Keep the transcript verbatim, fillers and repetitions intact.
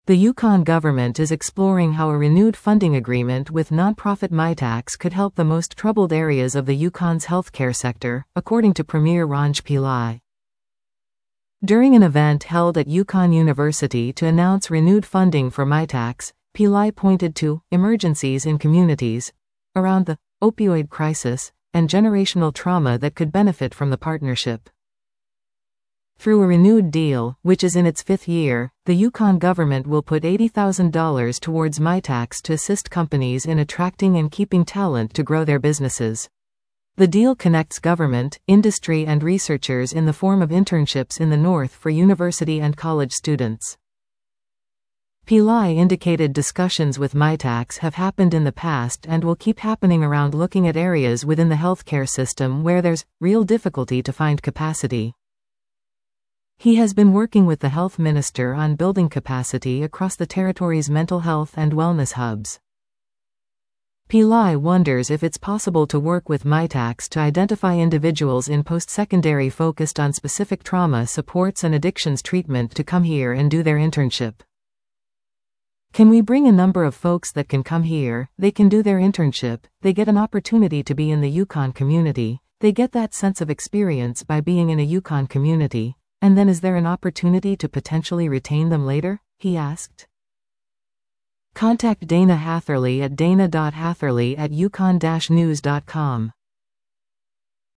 The Yukon government is exploring how a renewed funding agreement with nonprofit Mitacs could help the most troubled areas of the Yukon's healthcare sector, according to Premier Ranj Pillai. During an event held at Yukon University to announce renewed funding for Mitacs, Pillai pointed to emergencies in communities around the opioid crisis and generational trauma that could benefit from the partnership. Through a renewed deal, which is in its fifth year, the Yukon government will put eighty thousand dollars towards Mitacs to assist companies in attracting and keeping talent to grow their businesses. The deal connects government, industry and researchers in the form of internships in the north for university and college students. Pillai indicated discussions with Mitacs have happened in the past and will keep happening around looking at areas within the healthcare system where there's real difficulty to find capacity. He has been working with the health minister on building capacity across the territory's mental health and wellness hubs. Pillai wonders if it's possible to work with Mitacs to identify individuals in post-secondary focused on specific trauma supports and addictions treatment to come here and do their internship. Can we bring a number of folks that can come here, they can do their internship, they get an opportunity to be in the Yukon community, they get that sense of experience by being in a Yukon community, and then is there an opportunity to potentially retain them later? He asked. Contact Dana Hatherley at dana dot hatherley at yukon dash news dot com.